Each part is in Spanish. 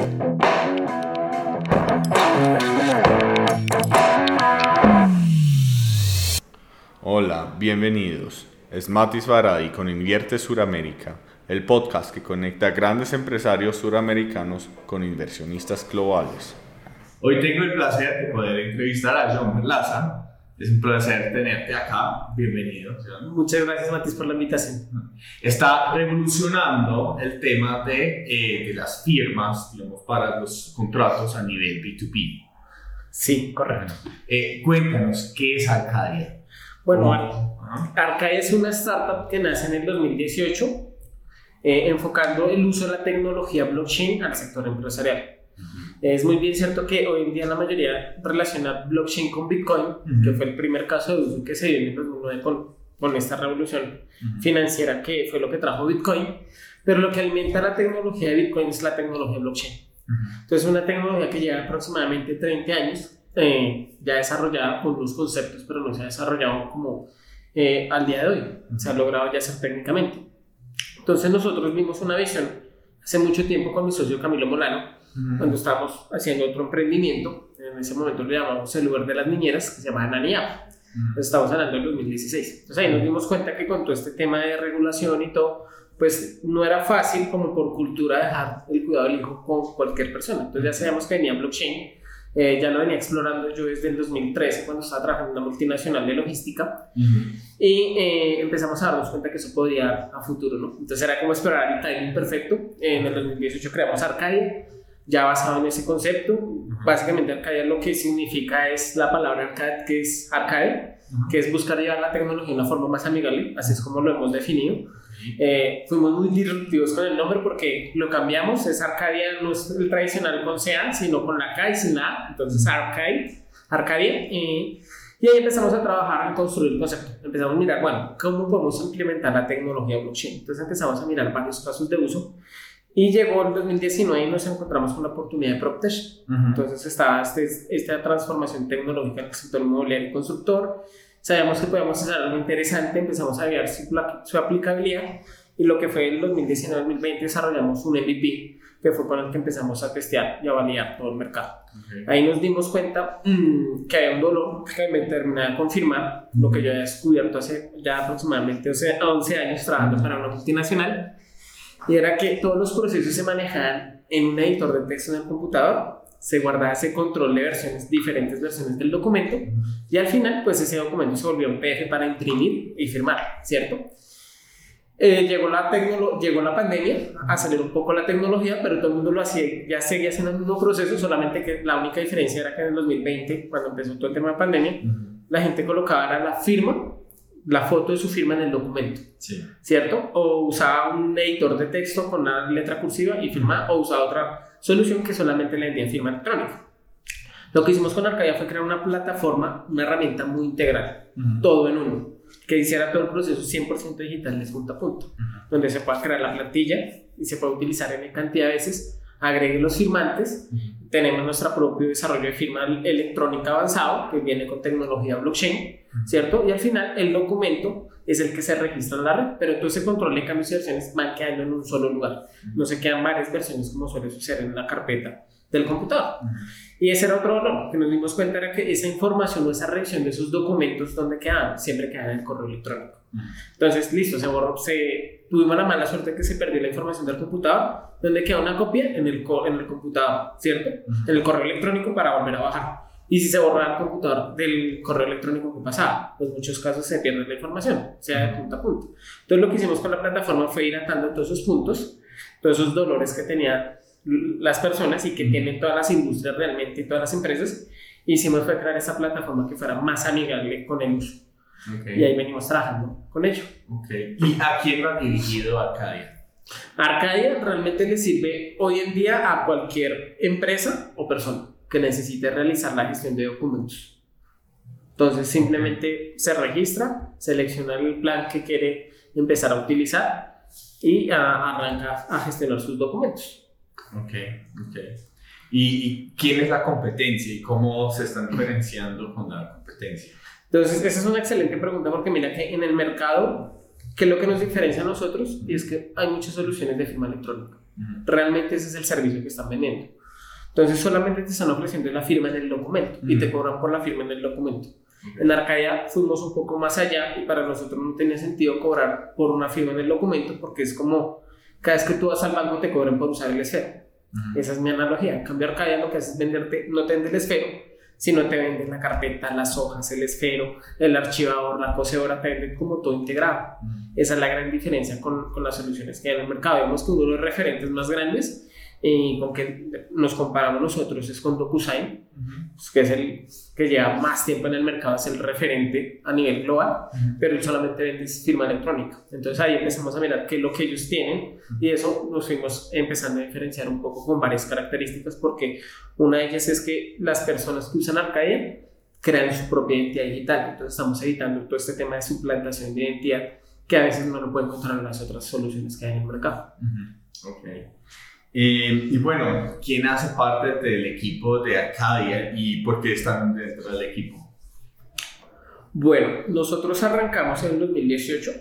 Hola, bienvenidos. Es Matis Varadi con Invierte Suramérica, el podcast que conecta a grandes empresarios suramericanos con inversionistas globales. Hoy tengo el placer de poder entrevistar a John Perlaza. Es un placer tenerte acá. Bienvenido, John. Muchas gracias, Matis, por la invitación. Está revolucionando el tema de las firmas, digamos, para los contratos a nivel B2B. Sí, correcto. Cuéntanos, ¿qué es Arcadia? Bueno, Arcadia es una startup que nace en el 2018, enfocando el uso de la tecnología blockchain al sector empresarial. Es muy bien cierto que hoy en día la mayoría relaciona blockchain con Bitcoin, que fue el primer caso de uso que se dio en el 2009 con esta revolución financiera que fue lo que trajo Bitcoin, pero lo que alimenta la tecnología de Bitcoin es la tecnología blockchain. Entonces, una tecnología que lleva aproximadamente 30 años, ya desarrollada con unos conceptos, pero no se ha desarrollado como al día de hoy, se ha logrado ya hacer técnicamente. Entonces, nosotros vimos una visión hace mucho tiempo con mi socio Camilo Molano, cuando estábamos haciendo otro emprendimiento. En ese momento lo llamamos el lugar de las niñeras, que se llama Naniap. Estamos hablando del 2016. Entonces ahí nos dimos cuenta que con todo este tema de regulación y todo, pues no era fácil como por cultura dejar el cuidado del hijo con cualquier persona. Entonces ya sabíamos que venía blockchain. Ya lo venía explorando yo desde el 2013 cuando estaba trabajando en una multinacional de logística y empezamos a darnos cuenta que eso podía a futuro, ¿no? Entonces era como esperar el timing perfecto. En el 2018 creamos Arcadia, ya basado en ese concepto. Básicamente Arcadia lo que significa es la palabra arcade, que es arcade, que es buscar llevar la tecnología de una forma más amigable, así es como lo hemos definido. Fuimos muy disruptivos con el nombre porque lo cambiamos. Es Arcadia, no es el tradicional con CA, sino con la K y sin la A. Entonces Arcadia. Y ahí empezamos a trabajar, a construir el concepto. Empezamos a mirar, bueno, ¿cómo podemos implementar la tecnología blockchain? Entonces empezamos a mirar varios casos de uso. Y llegó el 2019 y nos encontramos con la oportunidad de PropTech. Entonces estaba esta transformación tecnológica en el sector inmobiliario y constructor. Sabíamos que podíamos hacer algo interesante, empezamos a ver su aplicabilidad, y lo que fue el 2019-2020 desarrollamos un MVP, que fue con el que empezamos a testear y a validar todo el mercado. Ahí nos dimos cuenta que había un dolor que me terminaba de confirmar lo que yo había descubierto hace ya aproximadamente 11 años trabajando para una multinacional, y era que todos los procesos se manejaban en un editor de texto en el computador. Se guardaba ese control de diferentes versiones del documento, y al final pues ese documento se volvió un PDF para imprimir y firmar, ¿cierto? Llegó la pandemia, aceleró un poco la tecnología, pero todo el mundo lo hacía, ya seguía haciendo el mismo proceso, solamente que la única diferencia era que en el 2020, cuando empezó todo el tema de pandemia, la gente colocaba la firma, la foto de su firma en el documento, ¿cierto? O usaba un editor de texto con una letra cursiva y firmaba, o usaba otra solución que solamente le vendía firma electrónica. Lo que hicimos con Arcadia fue crear una plataforma, una herramienta muy integral, todo en uno, que hiciera todo el proceso 100% digital de punto a punto, donde se pueda crear la plantilla y se puede utilizar en cantidad de veces, agregue los firmantes. Tenemos nuestro propio desarrollo de firma electrónica avanzado que viene con tecnología blockchain, ¿cierto? Y al final el documento es el que se registra en la red, pero todo ese control de cambios y versiones van quedando en un solo lugar. No se quedan varias versiones como suele suceder en la carpeta del computador. Y ese era otro valor que nos dimos cuenta, era que esa información o esa revisión de esos documentos, ¿dónde quedaban? Siempre quedaban en el correo electrónico. Entonces, listo, se borró, tuvimos la mala suerte que se perdió la información del computador, donde queda una copia en el computador, ¿cierto? En el correo electrónico para volver a bajar. Y si se borra el computador del correo electrónico, ¿qué pasaba? Pues en muchos casos se pierde la información, sea de punto a punto. Entonces lo que hicimos con la plataforma fue ir atando todos esos puntos, todos esos dolores que tenían las personas y que tienen todas las industrias realmente y todas las empresas. Hicimos fue crear esa plataforma que fuera más amigable con el uso. Y ahí venimos trabajando con ello. ¿Y a quién va dirigido Arcadia? Arcadia realmente le sirve hoy en día a cualquier empresa o persona que necesite realizar la gestión de documentos. Entonces simplemente se registra, selecciona el plan que quiere empezar a utilizar y arranca a gestionar sus documentos. ¿Y quién es la competencia y cómo se están diferenciando con la competencia? Entonces esa es una excelente pregunta, porque mira que en el mercado, ¿qué es lo que nos diferencia a nosotros? Y es que hay muchas soluciones de firma electrónica. Realmente ese es el servicio que están vendiendo. Entonces solamente te están ofreciendo la firma en el documento y te cobran por la firma en el documento. En Arcadia fuimos un poco más allá y para nosotros no tenía sentido cobrar por una firma en el documento porque es como cada vez que tú vas al banco te cobran por usar el esfero. Esa es mi analogía. En cambio Arcadia lo que hace es venderte, no te vende el esfero, sino te vende la carpeta, las hojas, el esfero, el archivador, la cosedora, te vende como todo integrado. Esa es la gran diferencia con las soluciones que hay en el mercado. Vemos que uno de los referentes más grandes y con que nos comparamos nosotros es con DocuSign, que es el que lleva más tiempo en el mercado, es el referente a nivel global, pero él solamente vende firma electrónica. Entonces ahí empezamos a mirar qué es lo que ellos tienen y eso nos fuimos empezando a diferenciar un poco con varias características, porque una de ellas es que las personas que usan Arcadia crean su propia identidad digital. Entonces estamos evitando todo este tema de suplantación de identidad que a veces no lo pueden encontrar en las otras soluciones que hay en el mercado. Okay. Y bueno, ¿quién hace parte del equipo de Arcadia y por qué están dentro del equipo? Bueno, nosotros arrancamos en el 2018.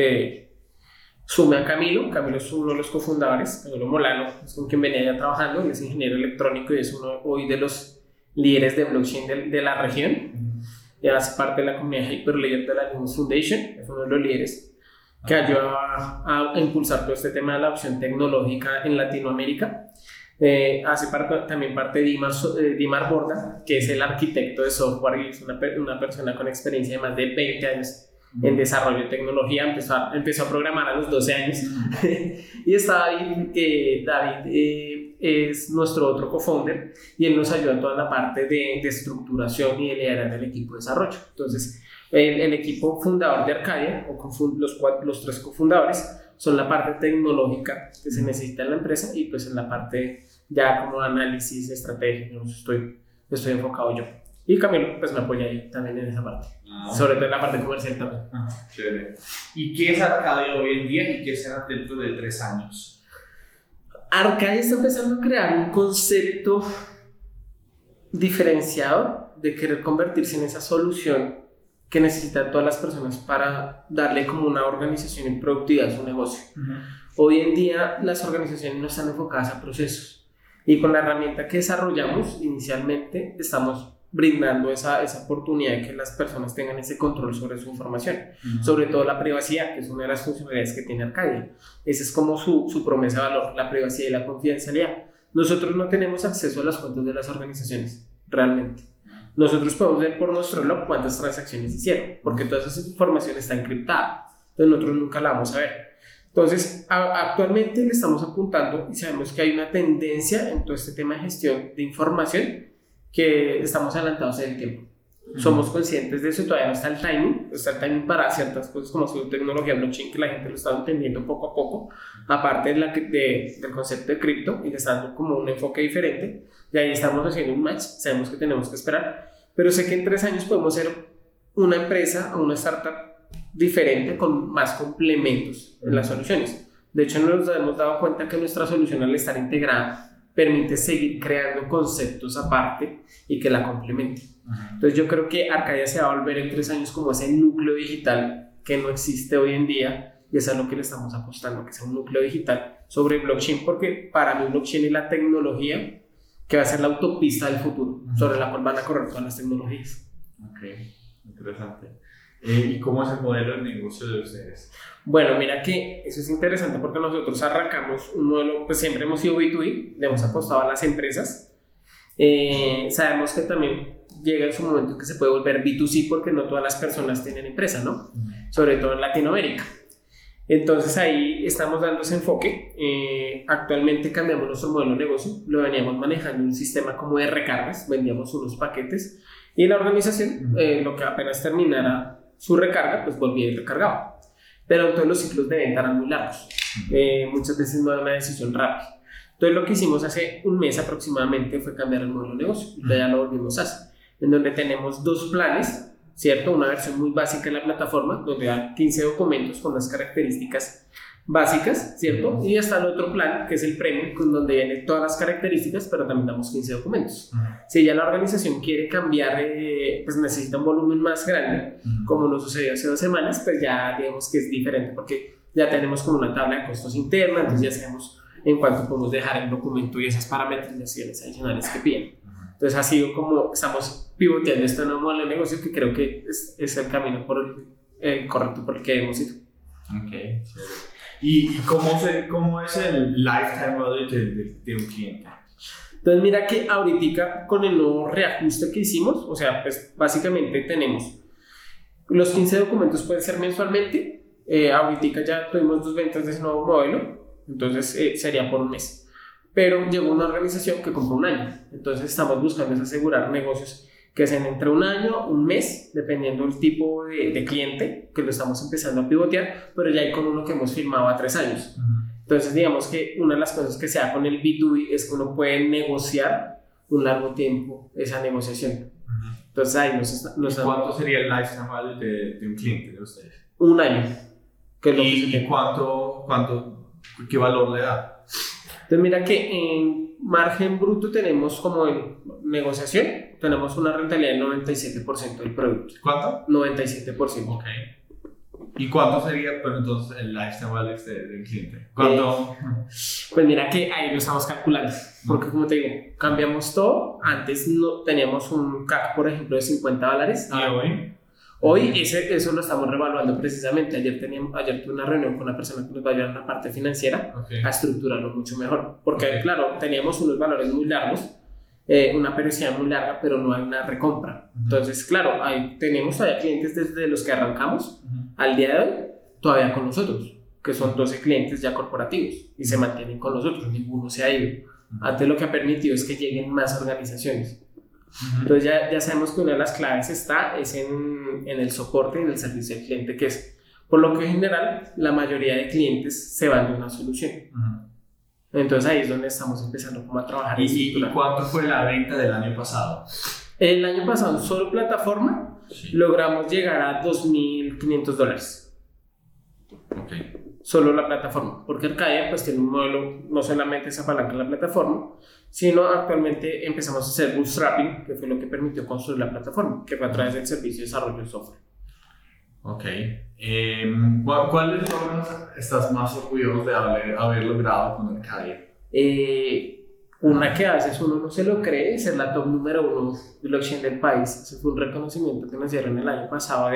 Sumé a Camilo es uno de los cofundadores, Camilo Molano, es con quien venía ya trabajando, él es ingeniero electrónico y es uno hoy de los líderes de blockchain de la región. Ya hace parte de la comunidad Hyperledger de la Linux Foundation, es uno de los líderes que ayuda a impulsar todo este tema de la adopción tecnológica en Latinoamérica. Hace también parte de Dimar Borda, que es el arquitecto de software y es una persona con experiencia de más de 20 años en desarrollo de tecnología. Empezó a programar a los 12 años. Y está David, que David es nuestro otro co-founder y él nos ayuda en toda la parte de estructuración y de liderar el equipo de desarrollo. Entonces, el equipo fundador de Arcadia, o los tres cofundadores, son la parte tecnológica que se necesita en la empresa y pues en la parte ya como análisis, estrategia, estoy enfocado yo. Y Camilo pues me apoya ahí también en esa parte, sobre todo en la parte comercial también. Chévere. ¿Y qué es Arcadia hoy en día y qué será dentro de 3 años? Arcadia está empezando a crear un concepto diferenciado de querer convertirse en esa solución que necesitan todas las personas para darle como una organización y productividad a su negocio. Hoy en día las organizaciones no están enfocadas a procesos y con la herramienta que desarrollamos inicialmente estamos brindando esa oportunidad de que las personas tengan ese control sobre su información, sobre todo la privacidad, que es una de las funcionalidades que tiene Arcadia. Esa es como su promesa de valor, la privacidad y la confidencialidad. Nosotros no tenemos acceso a las cuentas de las organizaciones, realmente. Nosotros podemos ver por nuestro log cuántas transacciones hicieron, porque toda esa información está encriptada, entonces nosotros nunca la vamos a ver. Entonces, actualmente le estamos apuntando y sabemos que hay una tendencia en todo este tema de gestión de información que estamos adelantados en el tiempo. Somos conscientes de eso, todavía no está el timing para ciertas cosas como su tecnología blockchain, que la gente lo está entendiendo poco a poco, aparte del concepto de cripto, y le está dando como un enfoque diferente, y ahí estamos haciendo un match, sabemos que tenemos que esperar, pero sé que en 3 años podemos ser una empresa o una startup diferente con más complementos en las soluciones. De hecho, nos hemos dado cuenta que nuestra solución, al estar integrada, permite seguir creando conceptos aparte y que la complemente. Entonces yo creo que Arcadia se va a volver en 3 años como ese núcleo digital que no existe hoy en día, y eso es a lo que le estamos apostando, que sea un núcleo digital sobre blockchain, porque para mí blockchain es la tecnología que va a ser la autopista del futuro, sobre la cual van a correr todas las tecnologías. Ok, interesante. ¿Y cómo es el modelo de negocio de ustedes? Bueno, mira que eso es interesante porque nosotros arrancamos un modelo, pues siempre hemos sido B2B, le hemos apostado a las empresas. Sabemos que también llega en su momento que se puede volver B2C porque no todas las personas tienen empresa, ¿no? Sobre todo en Latinoamérica. Entonces ahí estamos dando ese enfoque. Actualmente cambiamos nuestro modelo de negocio, lo veníamos manejando en un sistema como de recargas, vendíamos unos paquetes y la organización, lo que apenas terminara su recarga, pues volvía y recargaba. Pero todos los ciclos de venta eran muy largos. Muchas veces no era una decisión rápida. Entonces lo que hicimos hace un mes aproximadamente fue cambiar el modelo de negocio. Ya lo volvimos a hacer, en donde tenemos 2 planes, ¿cierto? Una versión muy básica en la plataforma, donde da 15 documentos con las características básicas, ¿cierto? Y está el otro plan, que es el premium, con donde vienen todas las características, pero también damos 15 documentos. Si ya la organización quiere cambiar, pues necesita un volumen más grande, como nos sucedió hace 2 semanas, pues ya digamos que es diferente, porque ya tenemos como una tabla de costos interna, entonces ya sabemos en cuanto podemos dejar el documento y esas parametrizaciones adicionales que piden. Entonces ha sido como estamos pivoteando este nuevo modelo de negocio que creo que es el camino correcto por el que hemos ido. Ok, chévere. ¿Y cómo es el lifetime value de un cliente? Entonces mira que ahorita con el nuevo reajuste que hicimos, o sea, pues básicamente tenemos los 15 documentos pueden ser mensualmente, ahorita ya tuvimos 2 ventas de ese nuevo modelo, entonces sería por un mes. Pero llegó una organización que compró un año, entonces estamos buscando asegurar negocios que sean entre un año, un mes, dependiendo del tipo de cliente que lo estamos empezando a pivotear, pero ya hay con uno que hemos firmado a 3 años. Entonces digamos que una de las cosas que se da con el B2B es que uno puede negociar un largo tiempo esa negociación. Entonces ahí ¿Cuánto sería el lifetime value de un cliente de ustedes? Un año. Que es lo ¿Y qué valor le da? Entonces mira que en margen bruto tenemos como en negociación, tenemos una rentabilidad del 97% del producto. ¿Cuánto? 97%. Ok. ¿Y cuánto sería entonces el lifetime value del cliente? ¿Cuánto? Pues mira que ahí lo estamos calculando, porque como te digo, cambiamos todo. Antes no teníamos un CAC, por ejemplo, de $50. ¿Y hoy? Hoy eso lo estamos revaluando precisamente. Ayer tuve una reunión con una persona que nos va a ayudar en la parte financiera a estructurarlo mucho mejor. Porque claro, teníamos unos valores muy largos, una periodicidad muy larga, pero no hay una recompra. Entonces, claro, tenemos todavía clientes desde los que arrancamos al día de hoy, todavía con nosotros, que son 12 clientes ya corporativos y se mantienen con nosotros, ninguno se ha ido. Antes lo que ha permitido es que lleguen más organizaciones. Entonces ya sabemos que una de las claves es en el soporte y en el servicio al cliente, que es por lo que en general la mayoría de clientes se van de una solución. Entonces ahí es donde estamos empezando como a trabajar. ¿Y cuánto fue la venta del año pasado? El año pasado en solo plataforma logramos llegar a $2,500. Ok. Solo la plataforma, porque Arcadia pues tiene un modelo, no solamente se apalanca en la plataforma, sino actualmente empezamos a hacer bootstrapping, que fue lo que permitió construir la plataforma, que fue a través del servicio de desarrollo de software. Ok. ¿Cuáles logros estás más orgulloso de haber logrado con Arcadia? Una que a veces uno no se lo cree, ser la top número 1 blockchain del país. Ese fue un reconocimiento que nos dieron el año pasado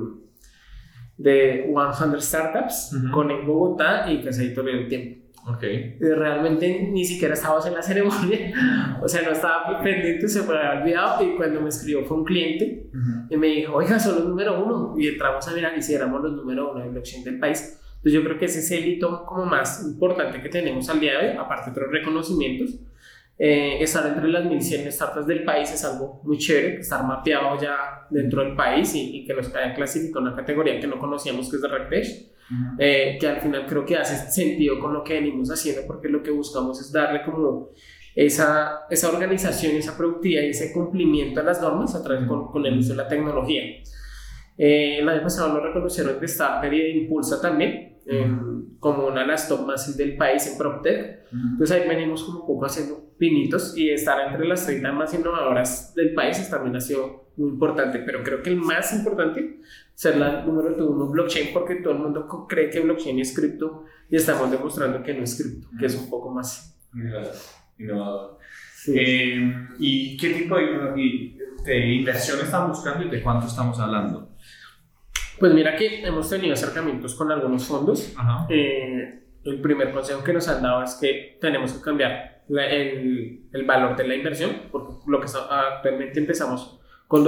de 100 Startups con en Bogotá y que se editó el tiempo. Okay. Realmente ni siquiera estábamos en la ceremonia, o sea, no estaba pendiente, se me había olvidado, y cuando me escribió fue un cliente y me dijo, oiga, son los número 1, y entramos a mirar y si éramos los número 1 de blockchain del país. Entonces yo creo que ese es el hito como más importante que tenemos al día de hoy, aparte de otros reconocimientos. Estar entre las 1100 startups del país es algo muy chévere, estar mapeado ya dentro del país y que nos hayan clasificado una categoría que no conocíamos, que es de RegTech, que al final creo que hace sentido con lo que venimos haciendo, porque lo que buscamos es darle como esa organización, esa productividad y ese cumplimiento a las normas a través con el uso de la tecnología. El año pasado nos reconocieron de Starter y de Impulsa también, como una de las top más del país en PropTech. Entonces ahí venimos como un poco haciendo pinitos, y estar entre las 30 más innovadoras del país también ha sido muy importante, pero creo que el más importante ser la número 1 blockchain, porque todo el mundo cree que blockchain es cripto y estamos demostrando que no es cripto, que es un poco más innovador. Sí. ¿Y qué tipo de inversión están buscando y de cuánto estamos hablando? Pues mira que hemos tenido acercamientos con algunos fondos. El primer consejo que nos han dado es que tenemos que cambiar el valor de la inversión, porque actualmente empezamos con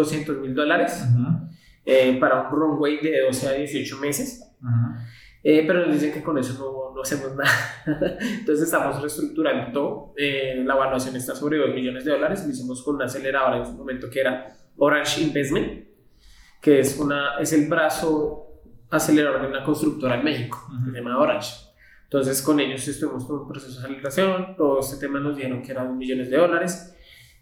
$200,000 para un runway de 12 a 18 meses. Pero nos dicen que con eso no hacemos nada. Entonces estamos reestructurando todo. La evaluación está sobre $2 millones. Lo hicimos con una aceleradora en su momento que era Orange Investment, que es el brazo acelerador de una constructora en México, que se llama Orange. Entonces con ellos estuvimos con un proceso de aceleración. Todo este tema nos dijeron que era $1 millones.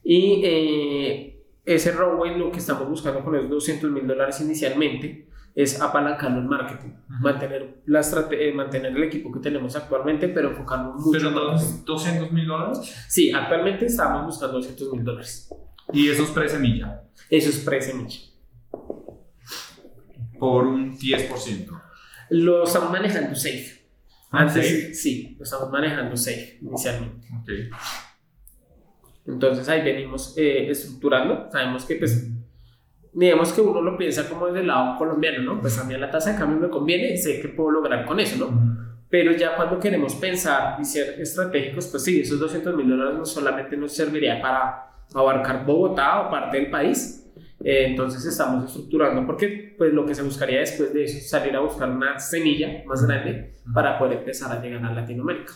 Y ese runway, lo que estamos buscando con esos $200,000 inicialmente es apalancarlo en marketing, mantener el equipo que tenemos actualmente, pero enfocarnos mucho. ¿Pero $200,000? Sí, actualmente estamos buscando $200,000. ¿Y eso es pre-semilla? Eso es pre-semilla. Por un 10%. Lo estamos manejando safe. Antes sí, lo estamos manejando Safe inicialmente. Okay. Entonces ahí venimos estructurando. Sabemos que pues digamos que uno lo piensa como desde el lado colombiano, ¿no? Pues a mí la tasa de cambio me conviene, sé que puedo lograr con eso, ¿no? Pero ya cuando queremos pensar y ser estratégicos, pues sí, esos $200,000 no solamente nos serviría para abarcar Bogotá o parte del país. Entonces estamos estructurando porque pues lo que se buscaría después de eso es salir a buscar una semilla más grande para poder empezar a llegar a Latinoamérica.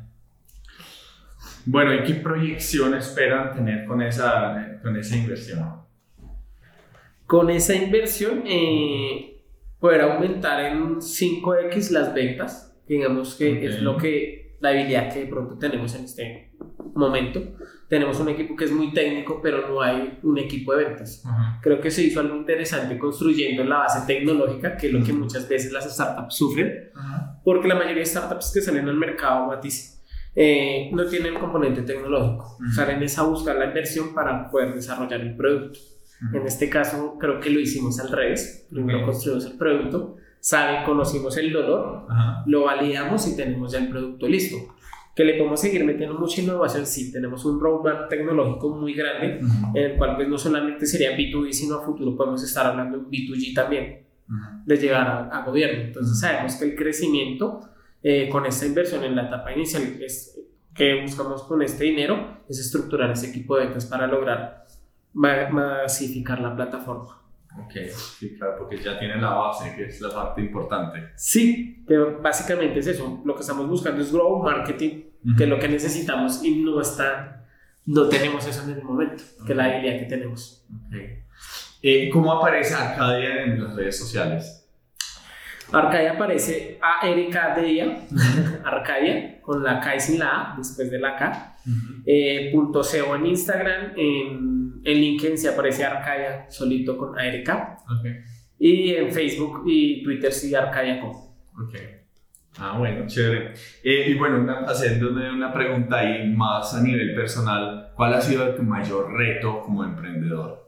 Bueno, ¿y qué proyección esperan tener con esa inversión? Con esa inversión poder aumentar en 5x las ventas, digamos que es la habilidad que de pronto tenemos en este momento. Tenemos un equipo que es muy técnico, pero no hay un equipo de ventas. Creo que se hizo algo interesante construyendo la base tecnológica, que es lo que muchas veces las startups sufren, porque la mayoría de startups que salen al mercado, Matiz, no tienen un componente tecnológico. Salen a buscar la inversión para poder desarrollar el producto. En este caso creo que lo hicimos al revés. Primero construimos el producto, conocimos el dolor, lo validamos y tenemos ya el producto listo. Que le podemos seguir metiendo mucha innovación, sí, tenemos un roadmap tecnológico muy grande, en el cual pues no solamente sería B2B, sino a futuro podemos estar hablando de B2G también, de llegar a gobierno. Entonces sabemos que el crecimiento con esta inversión en la etapa inicial que buscamos con este dinero es estructurar ese equipo de ventas para lograr masificar la plataforma. Ok, sí, claro, porque ya tiene la base, que es la parte importante. Sí, que básicamente es eso. Lo que estamos buscando es grow marketing, que es lo que necesitamos y no tenemos eso en el momento, que es la habilidad que tenemos. Okay. ¿Cómo aparece Arcadia en las redes sociales? Arcadia aparece Arcadia, Arcadia, con la K y sin la A, después de la K. .co en Instagram, en LinkedIn se aparece Arcadia solito con ARK. Y en Facebook y Twitter sí Arcadia con. Bueno, chévere. Y bueno, haciéndole una pregunta ahí más a nivel personal, ¿cuál ha sido tu mayor reto como emprendedor?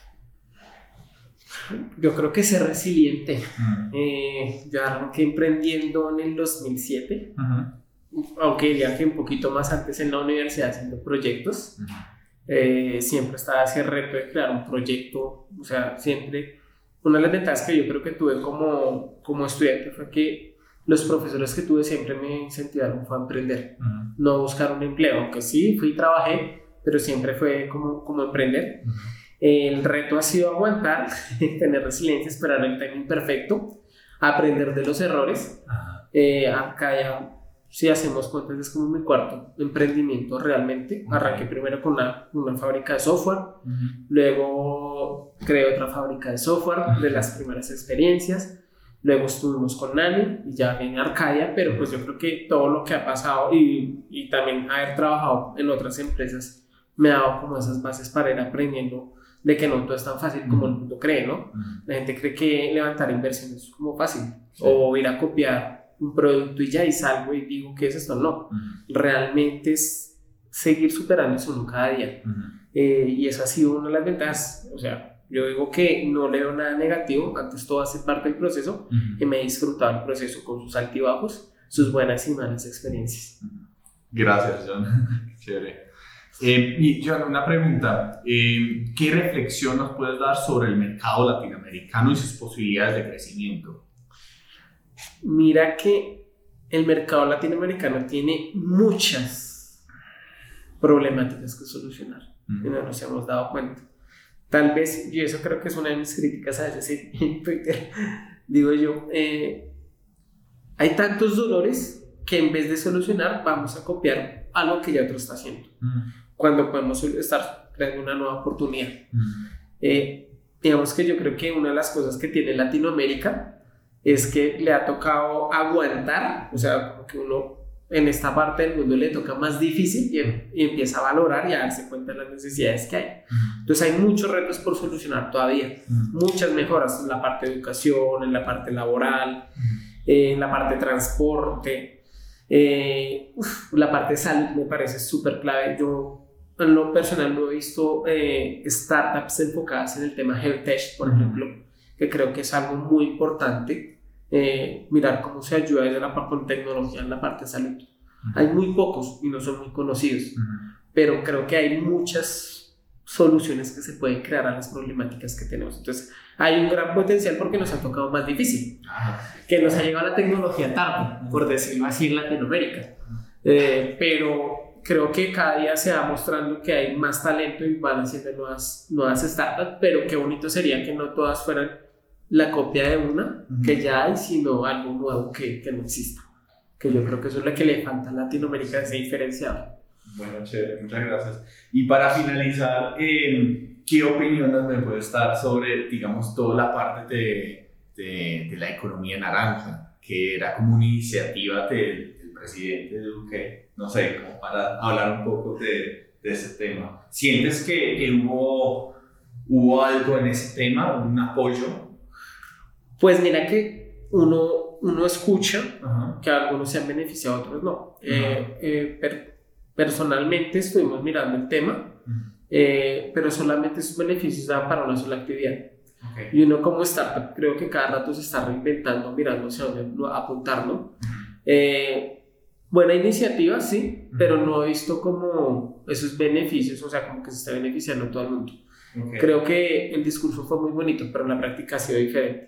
Yo creo que ser resiliente. Yo arranqué emprendiendo en el 2007, aunque diría que un poquito más antes en la universidad haciendo proyectos. Siempre estaba ese reto de crear un proyecto. O sea, siempre una de las ventajas que yo creo que tuve como estudiante fue que los profesores que tuve siempre me incentivaron fue a emprender, no buscar un empleo, aunque sí fui y trabajé, pero siempre fue como emprender. El reto ha sido aguantar, tener resiliencia, esperar el timing perfecto, aprender de los errores. Acá ya, si hacemos cuentas, es como mi cuarto emprendimiento realmente. Arranqué primero con una fábrica de software, luego creé otra fábrica de software, de las primeras experiencias. Luego estuvimos con Nani y ya viene Arcadia, pero pues yo creo que todo lo que ha pasado y también haber trabajado en otras empresas me ha dado como esas bases para ir aprendiendo de que no todo es tan fácil como el mundo cree, ¿no? La gente cree que levantar inversiones es como fácil, o ir a copiar un producto y ya y salgo y digo ¿qué es esto? No, realmente es seguir superándose uno cada día. Y eso ha sido una de las ventajas. O sea, yo digo que no le veo nada negativo, antes todo hace parte del proceso y me he disfrutado el proceso con sus altibajos, sus buenas y malas experiencias. Gracias, John. Chévere. Y John, una pregunta, ¿qué reflexión nos puedes dar sobre el mercado latinoamericano y sus posibilidades de crecimiento? Mira que el mercado latinoamericano tiene muchas problemáticas que solucionar y no nos hemos dado cuenta. Tal vez, y eso creo que es una de mis críticas a veces en Twitter, digo yo, hay tantos dolores que en vez de solucionar vamos a copiar algo que ya otro está haciendo, cuando podemos estar creando una nueva oportunidad. Digamos que yo creo que una de las cosas que tiene Latinoamérica es que le ha tocado aguantar, o sea, como que uno en esta parte del mundo le toca más difícil y empieza a valorar y a darse cuenta de las necesidades que hay. Entonces hay muchos retos por solucionar todavía, muchas mejoras en la parte de educación, en la parte laboral, en la parte de transporte, la parte de salud me parece súper clave. Yo en lo personal no he visto startups enfocadas en el tema health tech, por ejemplo, que creo que es algo muy importante mirar cómo se ayuda desde con tecnología en la parte de salud. Hay muy pocos y no son muy conocidos, pero creo que hay muchas soluciones que se pueden crear a las problemáticas que tenemos. Entonces hay un gran potencial porque nos ha tocado más difícil, que nos ha llegado la tecnología tarde, por decirlo así, en Latinoamérica. Pero creo que cada día se va mostrando que hay más talento y van haciendo nuevas startups, pero qué bonito sería que no todas fueran la copia de una que ya hay, sino algo nuevo que no exista. Que yo creo que eso es lo que le falta a Latinoamérica, ese diferenciador. Bueno, chévere, muchas gracias. Y para finalizar, ¿qué opiniones me puedes dar sobre, digamos, toda la parte de la economía naranja, que era como una iniciativa del presidente Duque? No sé, como para hablar un poco de ese tema. ¿Sientes que hubo algo en ese tema, un apoyo? Pues mira que uno escucha que algunos se han beneficiado, otros no. Personalmente estuvimos mirando el tema, pero solamente sus beneficios dan para una sola actividad. Y uno como startup creo que cada rato se está reinventando, mirando hacia dónde apuntar, ¿no? Buena iniciativa, sí, pero no he visto como esos beneficios, o sea, como que se está beneficiando todo el mundo. Creo que el discurso fue muy bonito, pero la práctica ha sido diferente.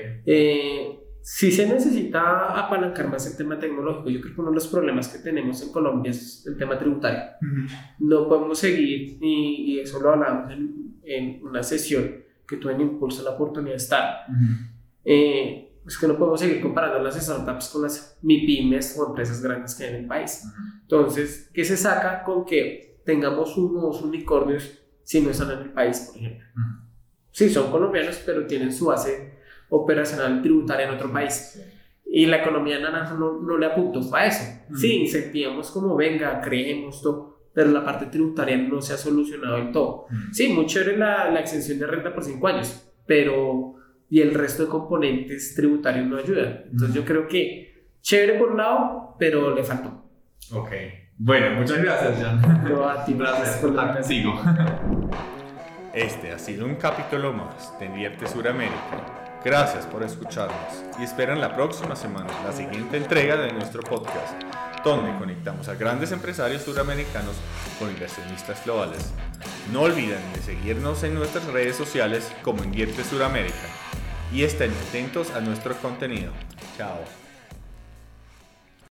Sí se necesita apalancar más el tema tecnológico. Yo creo que uno de los problemas que tenemos en Colombia es el tema tributario. No podemos seguir, y eso lo hablamos en una sesión que tuve en Impulso la oportunidad de estar. Es que no podemos seguir comparando las startups con las MIPYMES o empresas grandes que hay en el país. Entonces, ¿qué se saca con que tengamos unos unicornios si no están en el país, por ejemplo? Sí, son colombianos, pero tienen su base operacional tributaria en otro país. Y la economía naranja no le apuntó a eso. Sí, incentivamos como venga, creemos todo, pero la parte tributaria no se ha solucionado del todo. Sí, muy chévere la exención de renta por 5 años, pero y el resto de componentes tributarios no ayudan. Entonces yo creo que chévere por un lado, pero le faltó. Ok. Bueno, muchas gracias, Jan. No, a ti, gracias por estar contigo. Este ha sido un capítulo más de Invierte Suramérica. Gracias por escucharnos y esperen la próxima semana la siguiente entrega de nuestro podcast, donde conectamos a grandes empresarios suramericanos con inversionistas globales. No olviden de seguirnos en nuestras redes sociales como Invierte Suramérica y estén atentos a nuestro contenido. Chao.